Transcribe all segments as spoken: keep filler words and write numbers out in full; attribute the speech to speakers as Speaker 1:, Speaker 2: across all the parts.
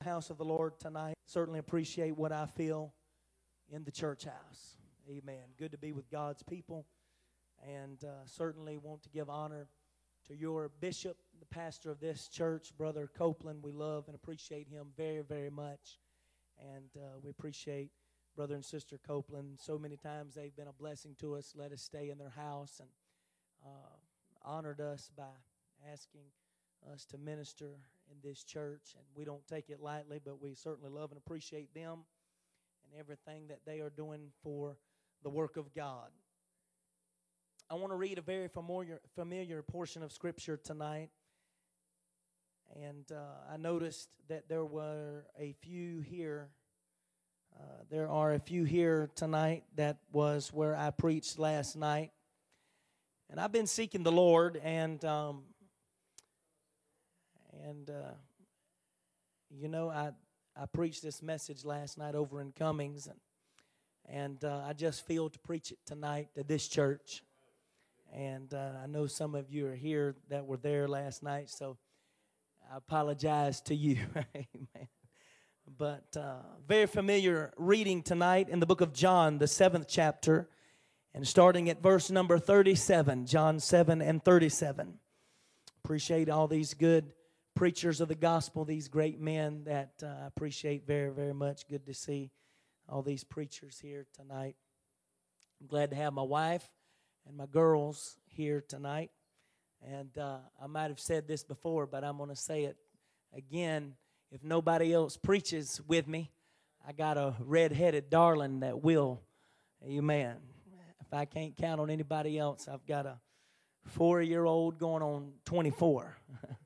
Speaker 1: house of the Lord tonight. Certainly appreciate what I feel in the church house. Amen. Good to be with God's people, and uh, certainly want to give honor to your bishop, the pastor of this church, Brother Copeland. We love and appreciate him very, very much, and uh, we appreciate Brother and Sister Copeland. So many times they've been a blessing to us, let us stay in their house, and uh, honored us by asking us to minister in this church. And we don't take it lightly, but we certainly love and appreciate them and everything that they are doing for the work of God. I want to read a very familiar, familiar portion of Scripture tonight. And uh, I noticed that there were a few here. Uh, there are a few here tonight. That was where I preached last night. And I've been seeking the Lord, and um, and uh, you know, I I preached this message last night over in Cummings, and and uh, I just feel to preach it tonight to this church. And uh, I know some of you are here that were there last night, so I apologize to you. Amen. But uh, very familiar reading tonight in the book of John, the seventh chapter, and starting at verse number thirty-seven, John seven and thirty-seven. Appreciate all these good preachers of the gospel, these great men that uh, I appreciate very, very much. Good to see all these preachers here tonight. I'm glad to have my wife and my girls here tonight. And uh, I might have said this before, but I'm going to say it again. If nobody else preaches with me, I got a red-headed darling that will. Amen. If I can't count on anybody else, I've got a four-year-old going on twenty-four.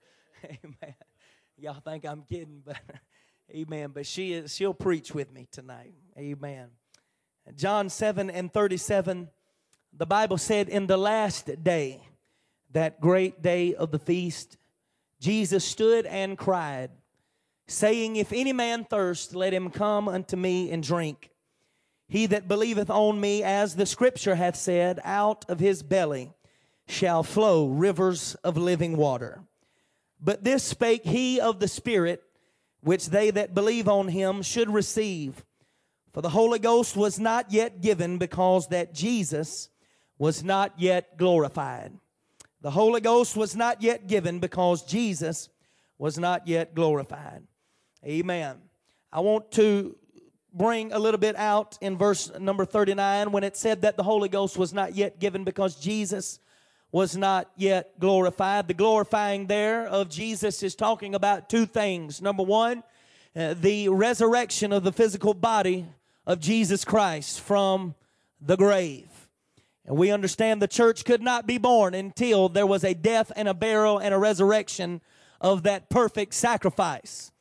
Speaker 1: Amen. Y'all think I'm kidding, but amen. But she is, she'll preach with me tonight. Amen. John seven and thirty-seven, the Bible said, in the last day, that great day of the feast, Jesus stood and cried, saying, if any man thirst, let him come unto me and drink. He that believeth on me, as the Scripture hath said, out of his belly shall flow rivers of living water. But this spake he of the Spirit, which they that believe on him should receive. For the Holy Ghost was not yet given, because that Jesus was not yet glorified. The Holy Ghost was not yet given, because Jesus was not yet glorified. Amen. I want to bring a little bit out in verse number thirty-nine, when it said that the Holy Ghost was not yet given because Jesus was not yet glorified. The glorifying there of Jesus is talking about two things. Number one, uh, the resurrection of the physical body of Jesus Christ from the grave. And we understand the church could not be born until there was a death and a burial and a resurrection of that perfect sacrifice.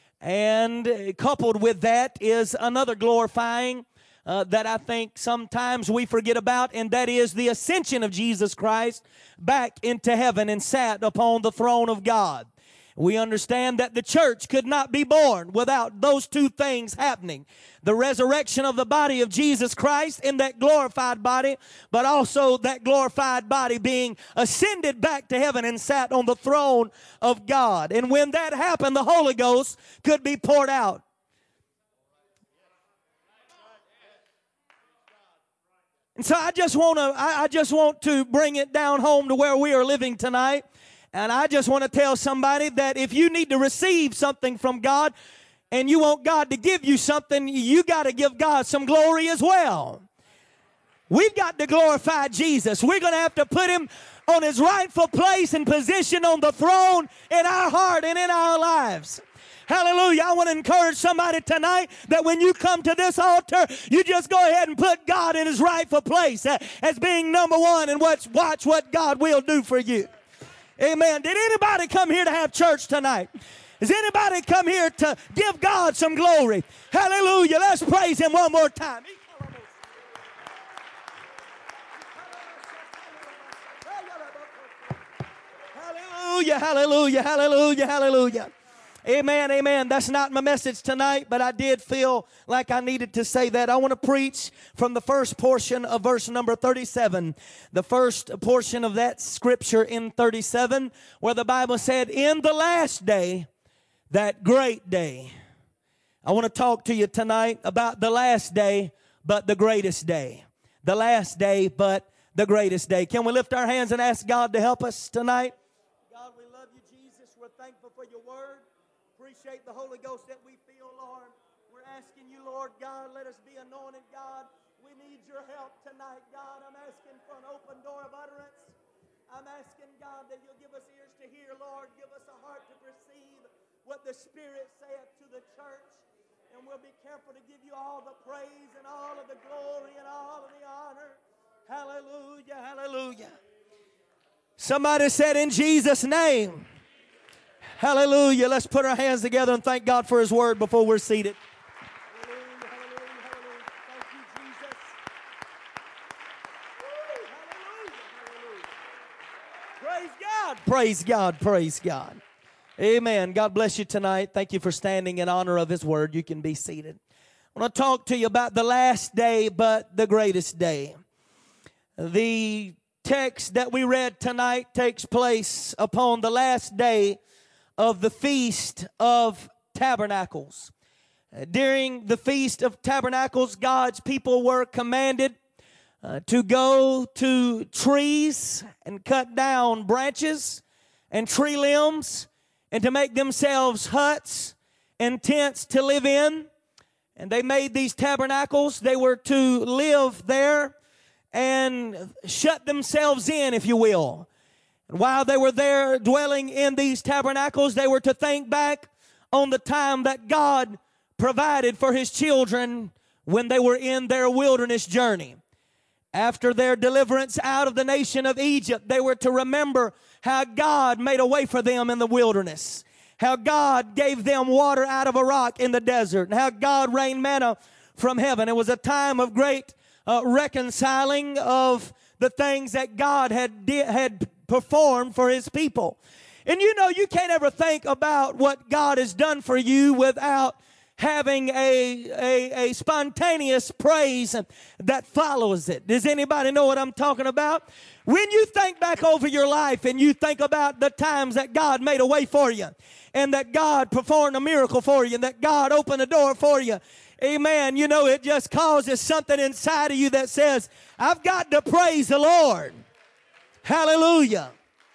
Speaker 1: And coupled with that is another glorifying uh, that I think sometimes we forget about, and that is the ascension of Jesus Christ back into heaven and sat upon the throne of God. We understand that the church could not be born without those two things happening. The resurrection of the body of Jesus Christ in that glorified body, but also that glorified body being ascended back to heaven and sat on the throne of God. And when that happened, the Holy Ghost could be poured out. And so I just want to I, I just want to bring it down home to where we are living tonight. And I just want to tell somebody that if you need to receive something from God and you want God to give you something, you got to give God some glory as well. We've got to glorify Jesus. We're going to have to put him on his rightful place and position on the throne in our heart and in our lives. Hallelujah. I want to encourage somebody tonight that when you come to this altar, you just go ahead and put God in his rightful place as being number one, and watch, watch what God will do for you. Amen. Did anybody come here to have church tonight? Does anybody come here to give God some glory? Hallelujah. Let's praise him one more time. Hallelujah, hallelujah, hallelujah, hallelujah. Amen, amen. That's not my message tonight, but I did feel like I needed to say that. I want to preach from the first portion of verse number thirty-seven. The first portion of that scripture in thirty-seven, where the Bible said, in the last day, that great day I want to talk to you tonight about the last day, but the greatest day. The last day, but the greatest day. Can we lift our hands and ask God to help us tonight? God, we love you, Jesus. We're thankful for your word. Appreciate the Holy Ghost that we feel, Lord. We're asking you, Lord God, let us be anointed, God. We need your help tonight, God. I'm asking for an open door of utterance. I'm asking, God, that you'll give us ears to hear, Lord. Give us a heart to perceive what the Spirit saith to the church. And we'll be careful to give you all the praise and all of the glory and all of the honor. Hallelujah, hallelujah. Somebody said, in Jesus' name. Hallelujah. Let's put our hands together and thank God for his word before we're seated. Hallelujah, hallelujah, hallelujah. Thank you, Jesus. Woo, hallelujah, hallelujah. Praise God, praise God, praise God. Amen. God bless you tonight. Thank you for standing in honor of his word. You can be seated. I want to talk to you about the last day, but the greatest day. The text that we read tonight takes place upon the last day of the Feast of Tabernacles. During the Feast of Tabernacles, God's people were commanded uh, to go to trees and cut down branches and tree limbs and to make themselves huts and tents to live in. And they made these tabernacles. They were to live there and shut themselves in, if you will. And while they were there dwelling in these tabernacles, they were to think back on the time that God provided for his children when they were in their wilderness journey. After their deliverance out of the nation of Egypt, they were to remember how God made a way for them in the wilderness, how God gave them water out of a rock in the desert, and how God rained manna from heaven. It was a time of great uh, reconciling of the things that God had, di- had performed for his people. And you know, you can't ever think about what God has done for you without having a, a, a spontaneous praise that follows it. Does anybody know what I'm talking about? When you think back over your life and you think about the times that God made a way for you and that God performed a miracle for you and that God opened a door for you, amen, you know, it just causes something inside of you that says, I've got to praise the Lord. Hallelujah.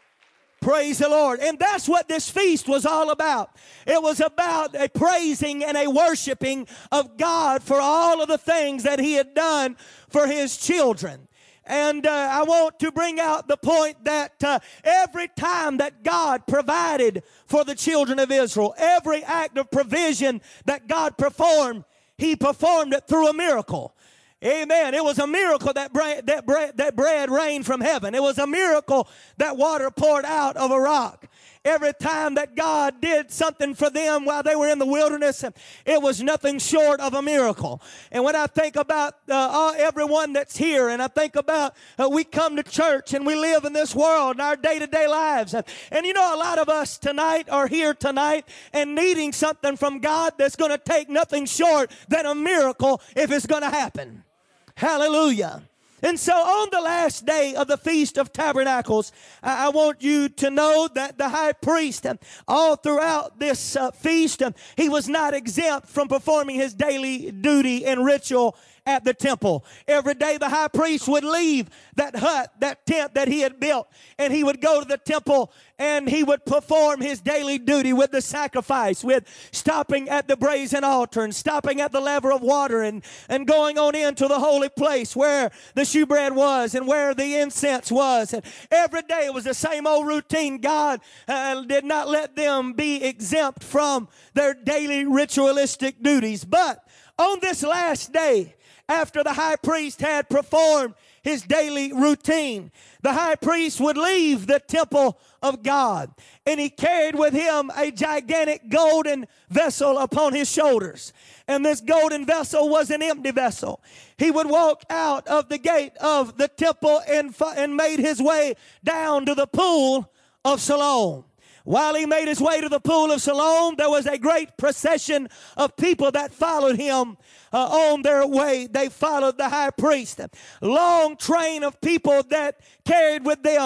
Speaker 1: Praise the Lord. And that's what this feast was all about. It was about a praising and a worshiping of God for all of the things that he had done for his children. And uh, I want to bring out the point that uh, every time that God provided for the children of Israel, every act of provision that God performed, he performed it through a miracle. Amen. It was a miracle that bread, that bread, that bread rained from heaven. It was a miracle that water poured out of a rock. Every time that God did something for them while they were in the wilderness, it was nothing short of a miracle. And when I think about uh, all, everyone that's here, and I think about uh, we come to church and we live in this world in our day-to-day lives. And, and you know, a lot of us tonight are here tonight and needing something from God that's going to take nothing short than a miracle if it's going to happen. Hallelujah. And so on the last day of the Feast of Tabernacles, I, I want you to know that the high priest, uh, all throughout this uh, feast, uh, he was not exempt from performing his daily duty and ritual at the temple. Every day the high priest would leave that hut, that tent that he had built, and he would go to the temple and he would perform his daily duty with the sacrifice, with stopping at the brazen altar and stopping at the laver of water and, and going on into the holy place where the shewbread was and where the incense was. And every day it was the same old routine. God uh, did not let them be exempt from their daily ritualistic duties. But on this last day, after the high priest had performed his daily routine, the high priest would leave the temple of God, and he carried with him a gigantic golden vessel upon his shoulders. And this golden vessel was an empty vessel. He would walk out of the gate of the temple and, and made his way down to the pool of Siloam. While he made his way to the pool of Siloam, there was a great procession of people that followed him uh, on their way. They followed the high priest. A long train of people that carried with them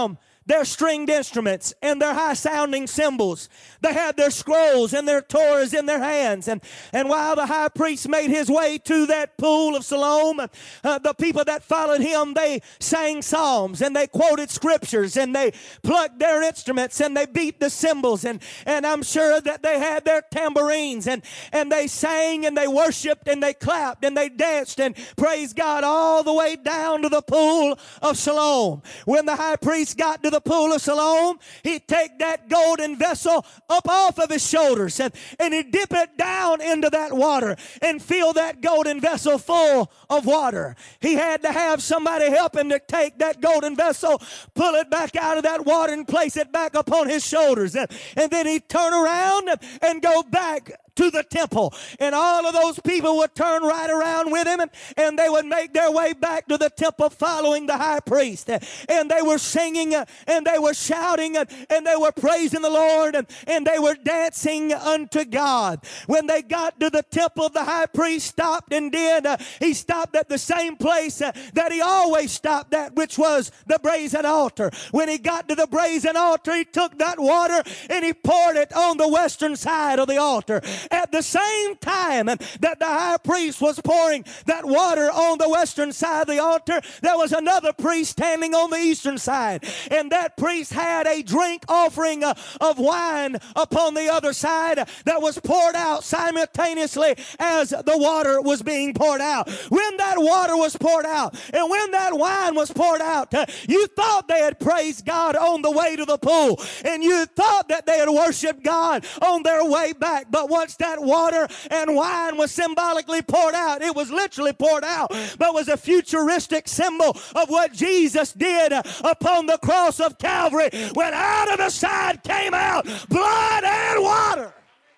Speaker 1: their stringed instruments and their high-sounding cymbals. They had their scrolls and their Torahs in their hands. And, and while the high priest made his way to that pool of Siloam, uh, the people that followed him, they sang psalms and they quoted scriptures and they plucked their instruments and they beat the cymbals. And, and I'm sure that they had their tambourines and, and they sang and they worshiped and they clapped and they danced and praised God all the way down to the pool of Siloam. When the high priest got to the pool of Siloam, he'd take that golden vessel up off of his shoulders and, and he'd dip it down into that water and fill that golden vessel full of water. He had to have somebody help him to take that golden vessel, pull it back out of that water and place it back upon his shoulders. And, and then he'd turn around and go back to the temple, and all of those people would turn right around with him, and, and they would make their way back to the temple following the high priest, and they were singing uh, and they were shouting uh, and they were praising the Lord, and, and they were dancing unto God. When they got to the temple, the high priest stopped and did uh, he stopped at the same place uh, that he always stopped at, which was the brazen altar. When he got to the brazen altar, he took that water and he poured it on the western side of the altar. At the same time that the high priest was pouring that water on the western side of the altar, there was another priest standing on the eastern side. And that priest had a drink offering uh, of wine upon the other side that was poured out simultaneously as the water was being poured out. When that water was poured out and when that wine was poured out, uh, you thought they had praised God on the way to the pool, and you thought that they had worshiped God on their way back. But once that water and wine was symbolically poured out, it was literally poured out, but was a futuristic symbol of what Jesus did upon the cross of Calvary, when out of the side came out blood and water.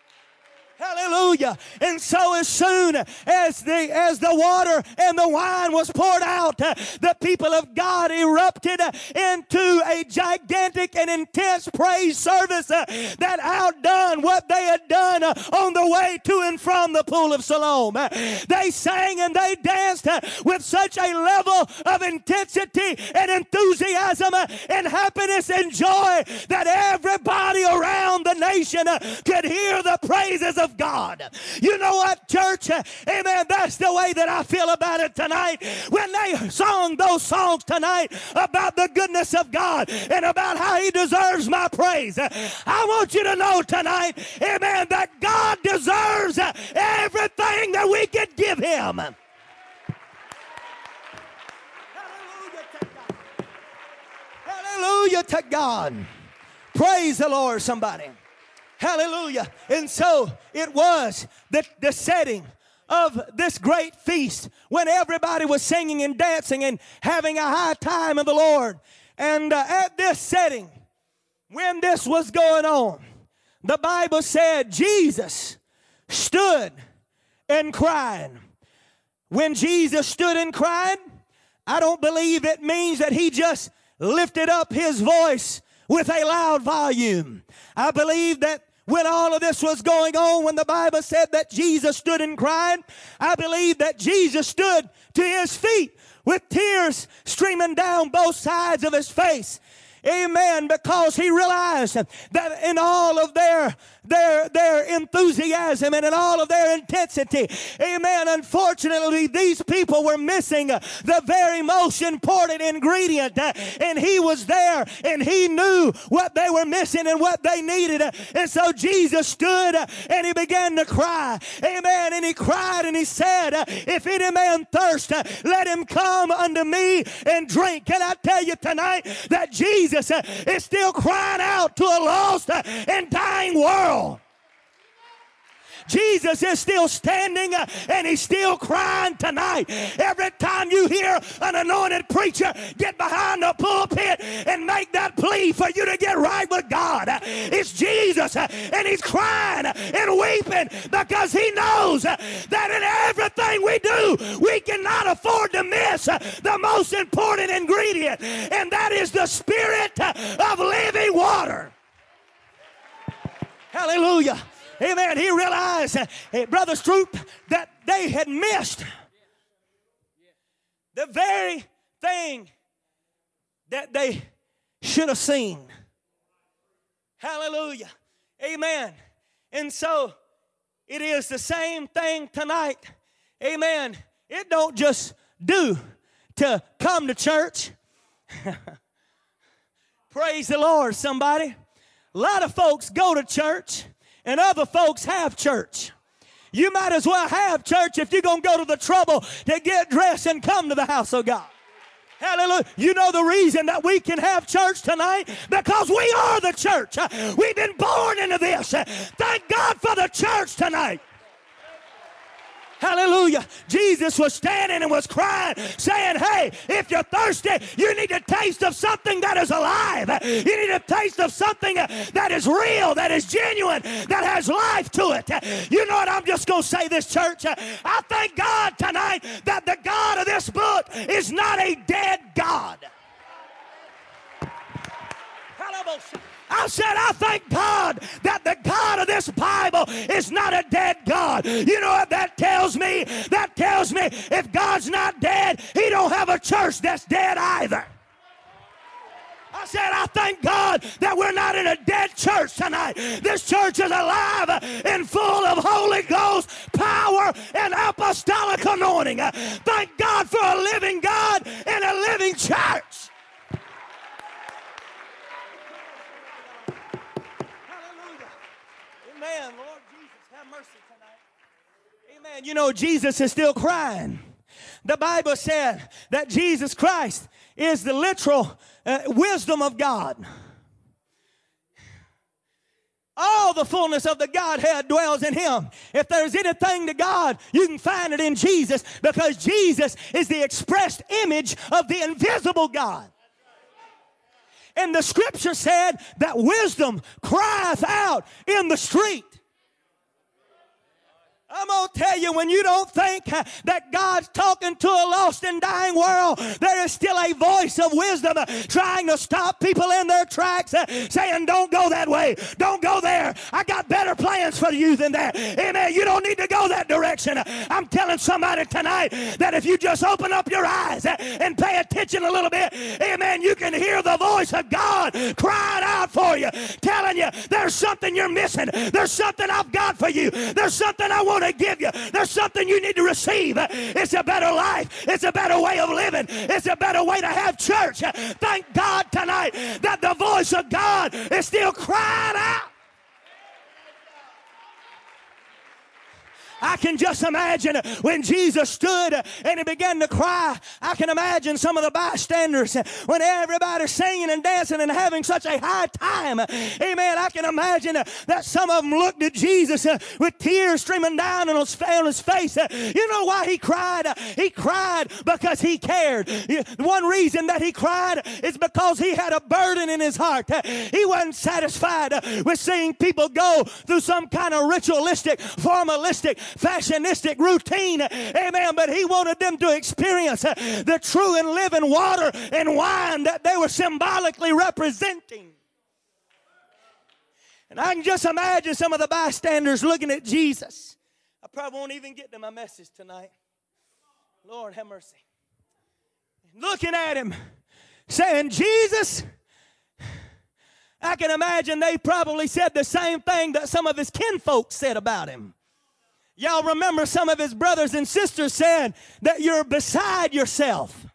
Speaker 1: Hallelujah. And so as soon as the as the water and the wine was poured out, uh, the people of God erupted uh, into a gigantic and intense praise service uh, that outdone what they had done uh, on the way to and from the pool of Siloam. Uh, they sang and they danced uh, with such a level of intensity and enthusiasm uh, and happiness and joy that everybody around the nation uh, could hear the praises of God. You know what, church? Amen. That's the way that I feel about it tonight. When they sung those songs tonight about the goodness of God and about how He deserves my praise, I want you to know tonight, amen, that God deserves everything that we can give Him. Hallelujah to God. Praise the Lord, somebody. Hallelujah. And so it was the, the setting of this great feast when everybody was singing and dancing and having a high time in the Lord. And uh, at this setting, when this was going on, the Bible said Jesus stood and cried. When Jesus stood and cried, I don't believe it means that He just lifted up His voice with a loud volume. I believe that when all of this was going on, when the Bible said that Jesus stood and cried, I believe that Jesus stood to His feet with tears streaming down both sides of His face. Amen. Because He realized that in all of their their their enthusiasm and in all of their intensity, amen, unfortunately these people were missing the very most important ingredient, and He was there and He knew what they were missing and what they needed. And so Jesus stood and He began to cry, amen, and He cried and He said, if any man thirst, let him come unto me and drink. Can I tell you tonight that Jesus is still crying out to a lost and dying world? Jesus is still standing uh, and He's still crying tonight. Every time you hear an anointed preacher get behind the pulpit and make that plea for you to get right with God, uh, it's Jesus uh, and He's crying and weeping because He knows uh, that in everything we do, we cannot afford to miss uh, the most important ingredient, and that is the Spirit uh, of living water. Hallelujah. Amen. He realized, uh, Brother Stroop, that they had missed the very thing that they should have seen. Hallelujah. Amen. And so it is the same thing tonight. Amen. It don't just do to come to church. Praise the Lord, somebody. A lot of folks go to church and other folks have church. You might as well have church if you're going to go to the trouble to get dressed and come to the house of God. Hallelujah. You know the reason that we can have church tonight? Because we are the church. We've been born into this. Thank God for the church tonight. Hallelujah. Jesus was standing and was crying, saying, hey, if you're thirsty, you need a taste of something that is alive. You need a taste of something that is real, that is genuine, that has life to it. You know what? I'm just going to say this, church. I thank God tonight that the God of this book is not a dead God. Hallelujah. I said, I thank God that the God of this Bible is not a dead God. You know what that tells me? That tells me if God's not dead, he don't have a church that's dead either. I said, I thank God that we're not in a dead church tonight. This church is alive and full of Holy Ghost power and apostolic anointing. Thank God for a living God and a living church. Amen. Lord Jesus, have mercy tonight. Amen. You know, Jesus is still crying. The Bible said that Jesus Christ is the literal uh, wisdom of God. All the fullness of the Godhead dwells in him. If there's anything to God, you can find it in Jesus, because Jesus is the expressed image of the invisible God. And the scripture said that wisdom crieth out in the street. I'm going to tell you, when you don't think that God's talking to a lost and dying world, there is still a voice of wisdom trying to stop people in their tracks, saying, don't go that way. Don't go there. I got better plans for you than that. Amen. You don't need to go that direction. I'm telling somebody tonight that if you just open up your eyes and pay attention a little bit, amen, you can hear the voice of God crying out for you, telling you there's something you're missing. There's something I've got for you. There's something I want to give you. There's something you need to receive. It's a better life. It's a better way of living. It's a better way to have church. Thank God tonight that the voice of God is still crying out. I can just imagine when Jesus stood and he began to cry. I can imagine some of the bystanders when everybody's singing and dancing and having such a high time. Amen. I can imagine that some of them looked at Jesus with tears streaming down on his face. You know why he cried? He cried because he cared. One reason that he cried is because he had a burden in his heart. He wasn't satisfied with seeing people go through some kind of ritualistic, formalistic, fashionistic routine, amen, but he wanted them to experience uh, the true and living water and wine that they were symbolically representing. And I can just imagine some of the bystanders looking at Jesus. I probably won't even get to my message tonight. Lord have mercy. Looking at him, saying, Jesus. I can imagine they probably said the same thing that some of his kinfolk said about him. Y'all remember some of his brothers and sisters said that you're beside yourself.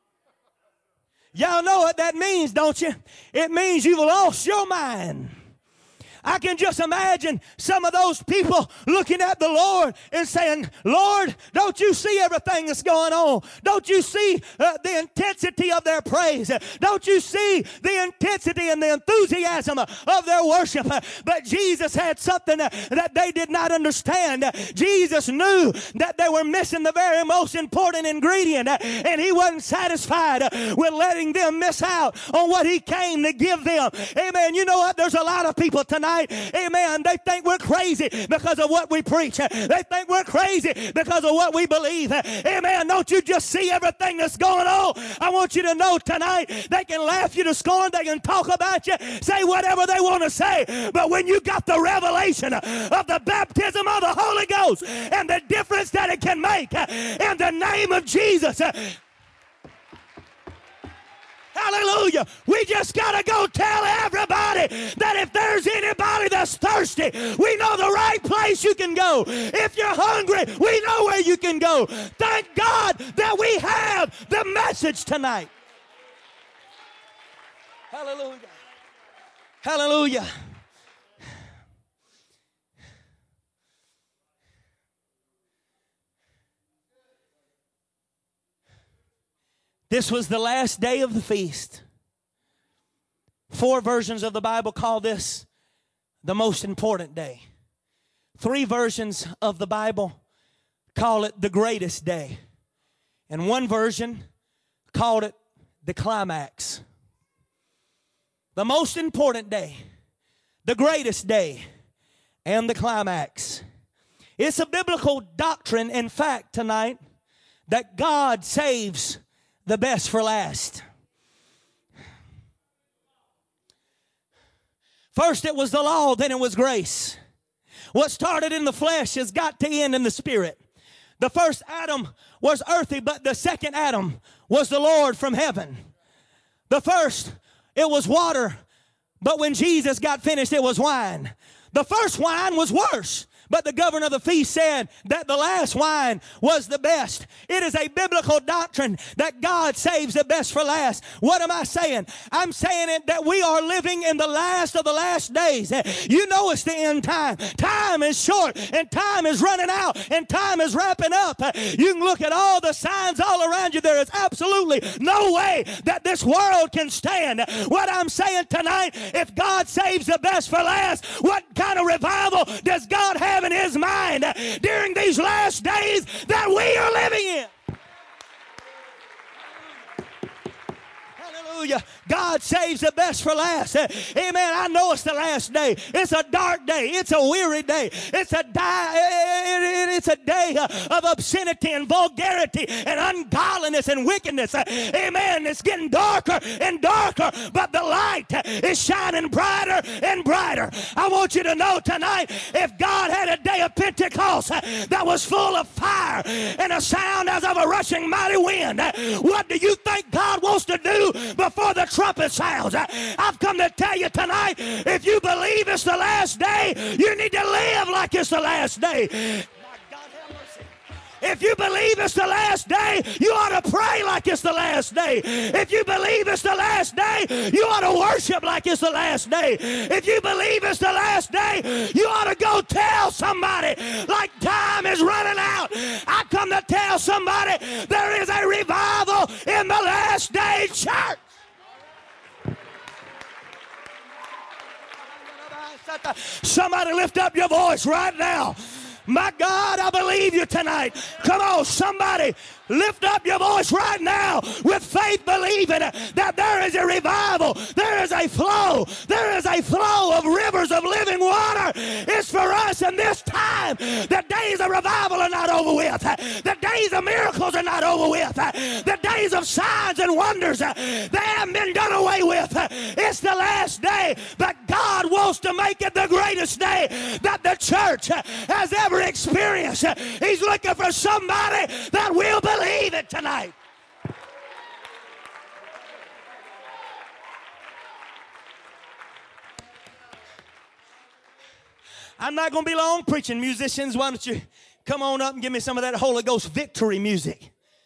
Speaker 1: Y'all know what that means, don't you? It means you've lost your mind. I can just imagine some of those people looking at the Lord and saying, Lord, don't you see everything that's going on? Don't you see uh, the intensity of their praise? Don't you see the intensity and the enthusiasm of their worship? But Jesus had something that they did not understand. Jesus knew that they were missing the very most important ingredient, and he wasn't satisfied with letting them miss out on what he came to give them. Amen. You know what? There's a lot of people tonight, amen, they think we're crazy because of what we preach. They think we're crazy because of what we believe. Amen. Don't you just see everything that's going on? I want you to know tonight, they can laugh you to scorn, they can talk about you, say whatever they want to say, but when you got the revelation of the baptism of the Holy Ghost and the difference that it can make in the name of Jesus, Hallelujah. We just got to go tell everybody that if there's anybody that's thirsty, we know the right place you can go. If you're hungry, we know where you can go. Thank God that we have the message tonight. Hallelujah. Hallelujah. This was the last day of the feast. Four versions of the Bible call this the most important day. Three versions of the Bible call it the greatest day. And one version called it the climax. The most important day, the greatest day, and the climax. It's a biblical doctrine, in fact, tonight, that God saves the best for last. First it was the law, then it was grace. What started in the flesh has got to end in the spirit. The first Adam was earthy, but the second Adam was the Lord from heaven. The first, it was water, but when Jesus got finished, it was wine. The first wine was worse, but the governor of the feast said that the last wine was the best. It is a biblical doctrine that God saves the best for last. What am I saying? I'm saying it that we are living in the last of the last days. You know it's the end time. Time is short and time is running out and time is wrapping up. You can look at all the signs all around you. There is absolutely no way that this world can stand. What I'm saying tonight, if God saves the best for last, what kind of revival does God have in his mind during these last days that we are living in? Hallelujah. God saves the best for last. Amen. I know it's the last day. It's a dark day. It's a weary day. It's a day, it's a day of obscenity and vulgarity and ungodliness and wickedness. Amen. It's getting darker and darker, but the light is shining brighter and brighter. I want you to know tonight, if God had a day of Pentecost that was full of fire and a sound as of a rushing mighty wind, what do you think God wants to do before the trumpet sounds? I've come to tell you tonight, if you believe it's the last day, you need to live like it's the last day. My God, have mercy. If you believe it's the last day, you ought to pray like it's the last day. If you believe it's the last day, you ought to worship like it's the last day. If you believe it's the last day, you ought to go tell somebody like time is running out. I come to tell somebody there is a revival in the last day church. Somebody lift up your voice right now. My God, I believe you tonight. Come on, somebody lift up your voice right now with faith, believing that there is a revival, there is a flow, there is a flow of rivers of living water. It's for us in this time. The days of revival are not over with. The days of miracles are not over with. The days of signs and wonders, they haven't been done away with. It's the last day, but God wants to make it the greatest day that the church has ever experienced. He's looking for somebody that will believe Believe it tonight. I'm not going to be long preaching. Musicians, why don't you come on up and give me some of that Holy Ghost victory music?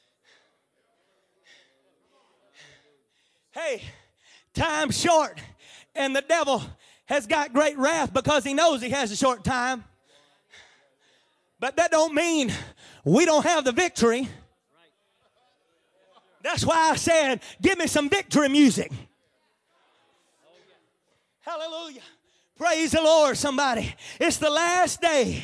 Speaker 1: Hey, time's short, and the devil has got great wrath because he knows he has a short time. But that don't mean we don't have the victory. That's why I said, give me some victory music. Hallelujah. Praise the Lord, somebody. It's the last day.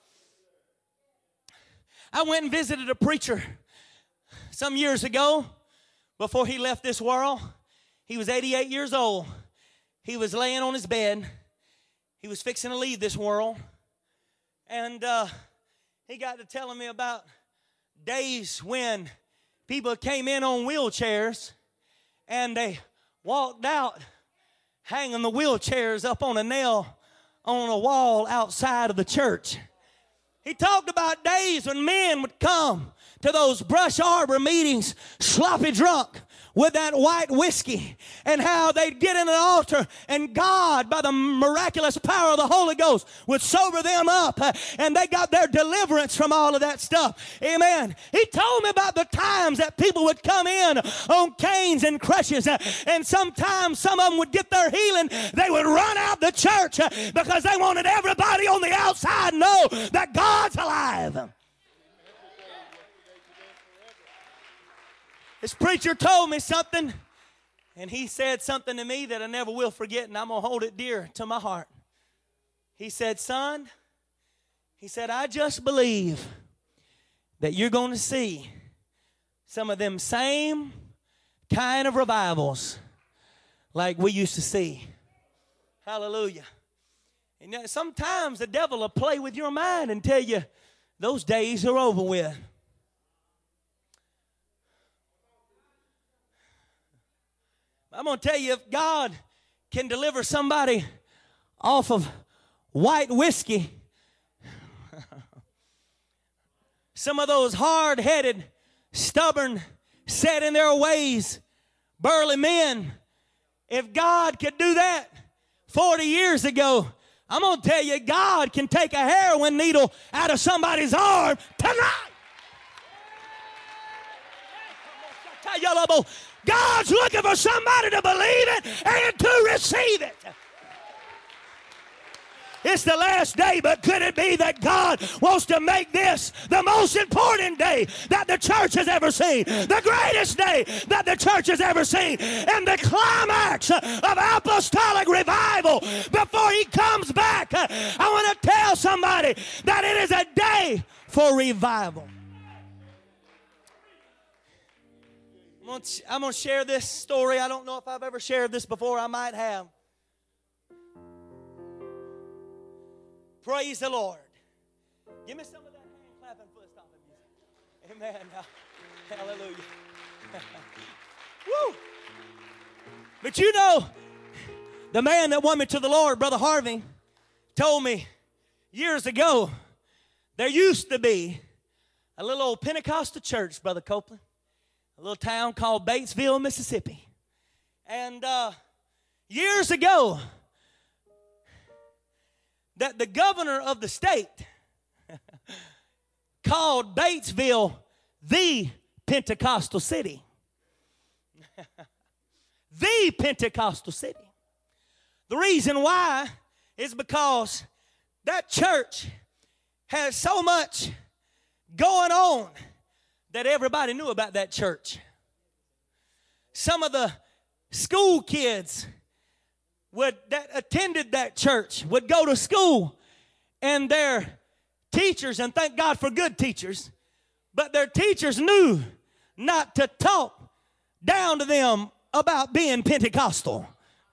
Speaker 1: I went and visited a preacher some years ago before he left this world. He was eighty-eight years old. He was laying on his bed. He was fixing to leave this world. And uh, he got to telling me about days when people came in on wheelchairs and they walked out hanging the wheelchairs up on a nail on a wall outside of the church. He talked about days when men would come to those brush arbor meetings sloppy drunk with that white whiskey, and how they'd get in an altar and God, by the miraculous power of the Holy Ghost, would sober them up, uh, and they got their deliverance from all of that stuff. Amen. He told me about the times that people would come in on canes and crutches, uh, and sometimes some of them would get their healing. They would run out the church uh, because they wanted everybody on the outside to know that God's alive. This preacher told me something, and he said something to me that I never will forget, and I'm going to hold it dear to my heart. He said, son, he said, I just believe that you're going to see some of them same kind of revivals like we used to see. Hallelujah. And yet sometimes the devil will play with your mind and tell you those days are over with. I'm going to tell you, if God can deliver somebody off of white whiskey, some of those hard-headed, stubborn, set in their ways, burly men, if God could do that forty years ago, I'm going to tell you, God can take a heroin needle out of somebody's arm tonight. God's looking for somebody to believe it and to receive it. It's the last day, but could it be that God wants to make this the most important day that the church has ever seen, the greatest day that the church has ever seen, and the climax of apostolic revival before he comes back? I want to tell somebody that it is a day for revival. I'm going to share this story. I don't know if I've ever shared this before. I might have. Praise the Lord. Give me some of that hand clapping foot stomping music. Amen. Hallelujah. Woo. But you know, the man that won me to the Lord, Brother Harvey, told me years ago, there used to be a little old Pentecostal church, Brother Copeland, a little town called Batesville, Mississippi. And uh, years ago, that the governor of the state called Batesville the Pentecostal city. The Pentecostal city. The reason why is because that church has so much going on that everybody knew about that church. Some of the school kids would that attended that church would go to school, and their teachers, and thank God for good teachers, but their teachers knew not to talk down to them about being Pentecostal.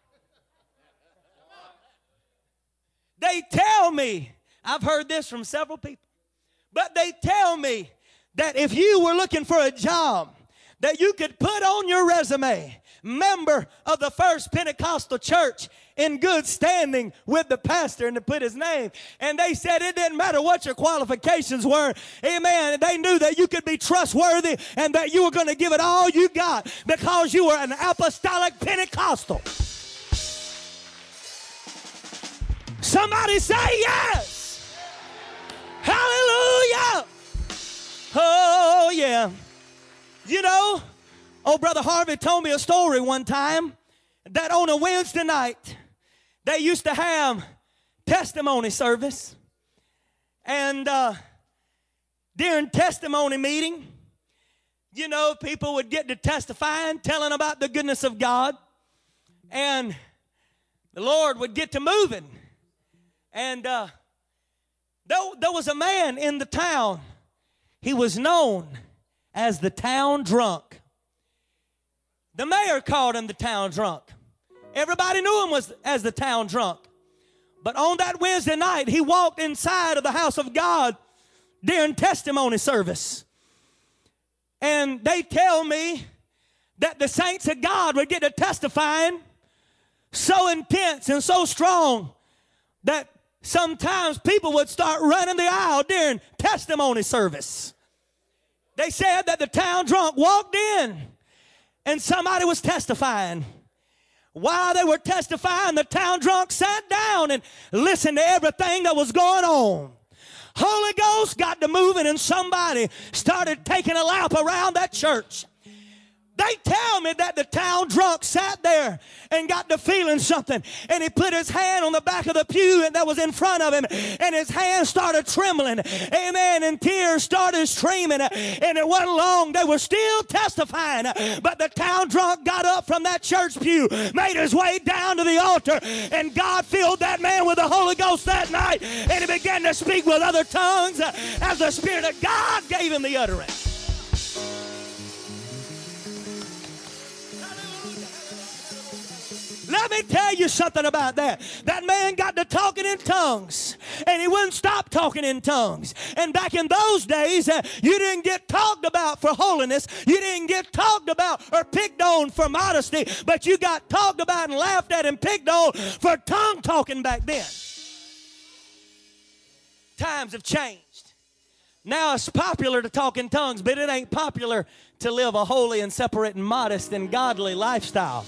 Speaker 1: They tell me, I've heard this from several people, but they tell me that if you were looking for a job that you could put on your resume, member of the First Pentecostal Church in good standing with the pastor, and to put his name, and they said it didn't matter what your qualifications were, amen, they knew that you could be trustworthy and that you were going to give it all you got because you were an apostolic Pentecostal. Somebody say yes. Hallelujah. Oh, yeah. You know, old Brother Harvey told me a story one time that on a Wednesday night, they used to have testimony service. And uh, during testimony meeting, you know, people would get to testifying, telling about the goodness of God. And the Lord would get to moving. And uh, there, there was a man in the town. He was known as the town drunk. The mayor called him the town drunk. Everybody knew him was, as the town drunk. But on that Wednesday night, he walked inside of the house of God during testimony service. And they tell me that the saints of God would get to testifying so intense and so strong that sometimes people would start running the aisle during testimony service. They said that the town drunk walked in and somebody was testifying. While they were testifying, the town drunk sat down and listened to everything that was going on. Holy Ghost got to moving, and somebody started taking a lap around that church. They tell me that the town drunk sat there and got to feeling something. And he put his hand on the back of the pew that was in front of him. And his hand started trembling. Amen. And tears started streaming. And it wasn't long. They were still testifying. But the town drunk got up from that church pew, made his way down to the altar. And God filled that man with the Holy Ghost that night. And he began to speak with other tongues as the Spirit of God gave him the utterance. Let me tell you something about that. That man got to talking in tongues, and he wouldn't stop talking in tongues. And back in those days, uh, you didn't get talked about for holiness. You didn't get talked about or picked on for modesty, but you got talked about and laughed at and picked on for tongue talking back then. Times have changed. Now it's popular to talk in tongues, but it ain't popular to live a holy and separate and modest and godly lifestyle.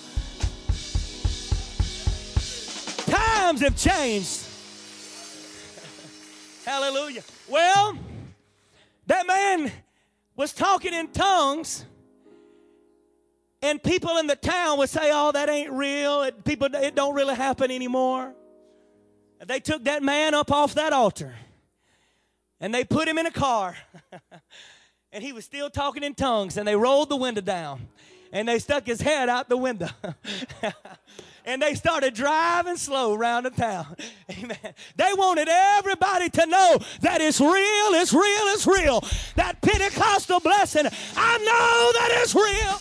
Speaker 1: Times have changed. Hallelujah. Well, that man was talking in tongues, and people in the town would say, oh, that ain't real. It, people, it don't really happen anymore. And they took that man up off that altar, and they put him in a car, and he was still talking in tongues, and they rolled the window down, and they stuck his head out the window. And they started driving slow around the town. Amen. They wanted everybody to know that it's real, it's real, it's real. That Pentecostal blessing, I know that it's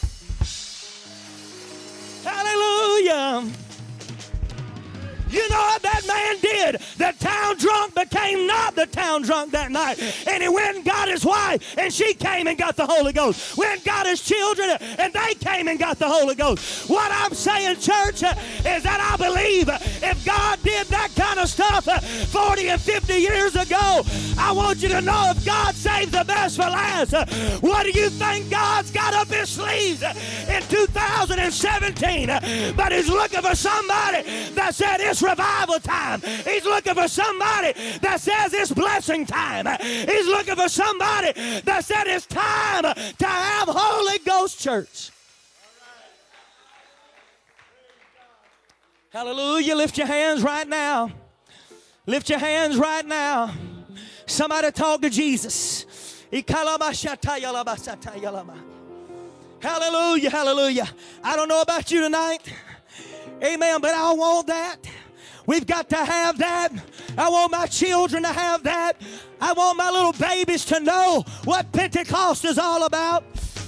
Speaker 1: real. Hallelujah. You know what that man did? The town drunk became not the town drunk that night. And he went and got his wife, and she came and got the Holy Ghost. Went and got his children, and they came and got the Holy Ghost. What I'm saying, church, is that I believe if God did that kind of stuff forty and fifty years ago, I want you to know if God saved the best for last, what do you think God's got up his sleeves in two thousand seventeen? But he's looking for somebody that said it's revival time. He's looking for somebody that says it's blessing time. He's looking for somebody that said it's time to have Holy Ghost church. Hallelujah. Lift your hands right now. Lift your hands right now. Somebody talk to Jesus. Hallelujah, hallelujah. I don't know about you tonight. Amen, but I want that. We've got to have that. I want my children to have that. I want my little babies to know what Pentecost is all about.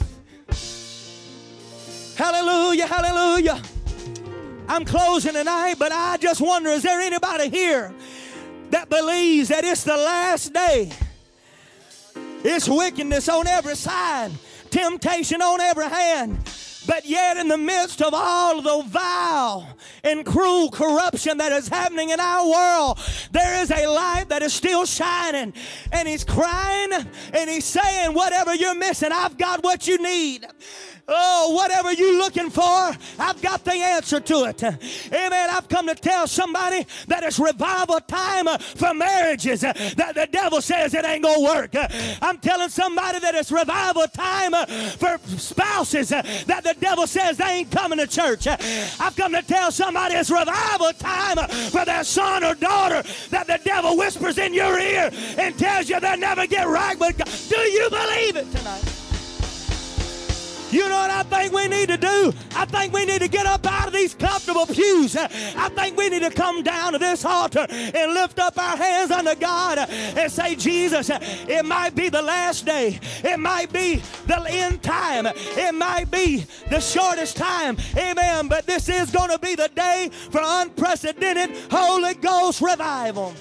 Speaker 1: Hallelujah, hallelujah. I'm closing tonight, but I just wonder, is there anybody here that believes that it's the last day? It's wickedness on every side, temptation on every hand. But yet in the midst of all the vile and cruel corruption that is happening in our world, there is a light that is still shining. And he's crying and he's saying, whatever you're missing, I've got what you need. Oh, whatever you're looking for, I've got the answer to it. Amen. I've come to tell somebody that it's revival time for marriages, that the devil says it ain't going to work. I'm telling somebody that it's revival time for spouses, that the devil says they ain't coming to church. I've come to tell somebody it's revival time for that son or daughter that the devil whispers in your ear and tells you they'll never get right with God. Do you believe it tonight? You know what I think we need to do? I think we need to get up out of these comfortable pews. I think we need to come down to this altar and lift up our hands unto God and say, Jesus, it might be the last day. It might be the end time. It might be the shortest time. Amen. But this is going to be the day for unprecedented Holy Ghost revival.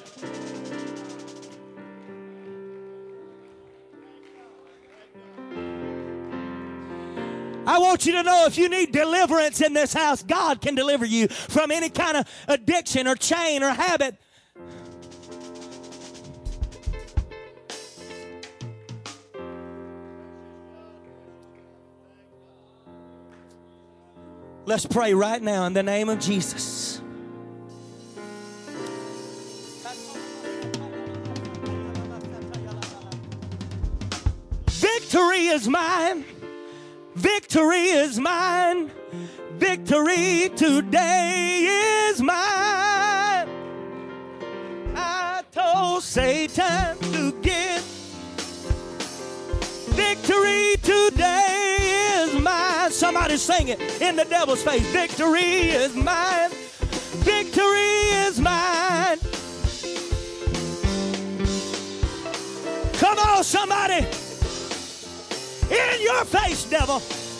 Speaker 1: I want you to know if you need deliverance in this house, God can deliver you from any kind of addiction or chain or habit. Let's pray right now in the name of Jesus. Victory is mine. Victory is mine. Victory today is mine. I told Satan to get. Victory today is mine. Somebody sing it in the devil's face. Victory is mine. Victory is mine. Come on, somebody. In your face, devil.